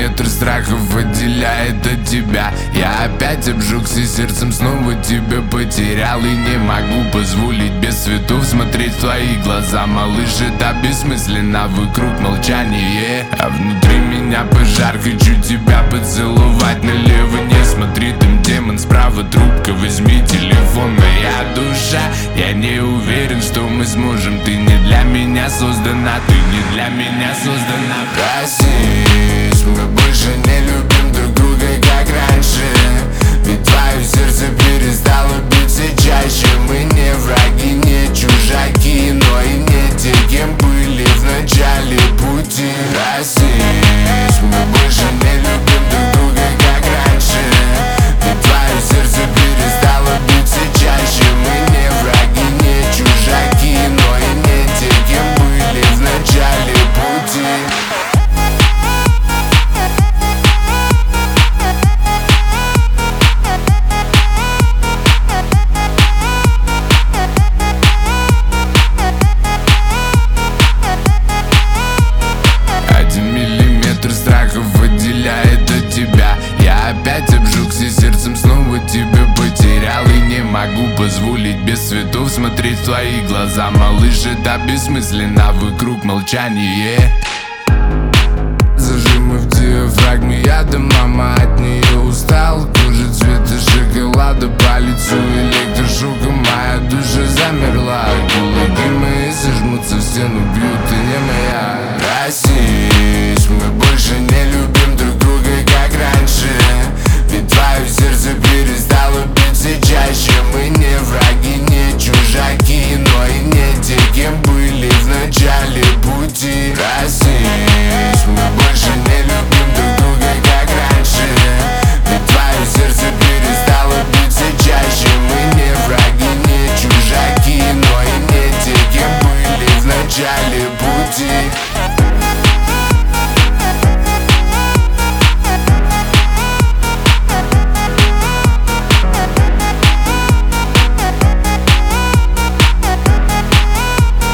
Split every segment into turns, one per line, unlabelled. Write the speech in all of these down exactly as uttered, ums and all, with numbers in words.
миллиметр страхов отделяет от тебя. Я опять обжегся сердцем, снова тебя потерял. И не могу позволить без цветов смотреть в твои глаза. Малыш, это бессмысленно, вокруг молчание, а внутри меня пожар. Хочу тебя поцеловать, налево не смотри, там демон, справа трубка, возьми телефон. Моя душа, я не уверен, что мы сможем. Ты не для меня создана, ты не для меня создана. Прости, мы больше не любим друг друга, как раньше. Ведь твое сердце перестало биться чаще. Мы не враги, не чужаки, но и не те, кем были в начале пути. Прости, мы больше не любим друг друга, как раньше. Ведь твое сердце перестало биться чаще. Мы не враги, не чужаки, но и не те, кем были в начале пути. Отделяет от тебя. Я опять обжегся сердцем, снова тебя потерял. И не могу позволить без цветов смотреть в твои глаза. Малыш, это бессмысленно, вокруг молчание. Зажимы в диафрагме яда, мама от нее устал. Кожа цвета шоколада, по лицу электрошоком. Моя душа замерла, кулаки мои сожмутся в стену, бьют, ты не моя. Прости, мы больше не любим друг друга, как раньше. Ведь твое сердце перестало биться чаще. Мы не враги, не чужаки, но и не те, кем были в начале пути. Прости, мы больше не любим друг друга, как раньше. Ведь твое сердце перестало биться чаще. Мы не враги, не чужаки, но и не те, кем были в начале пути.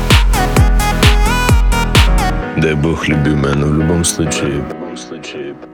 Дай бог, любимая, но в любом случае, в любом случае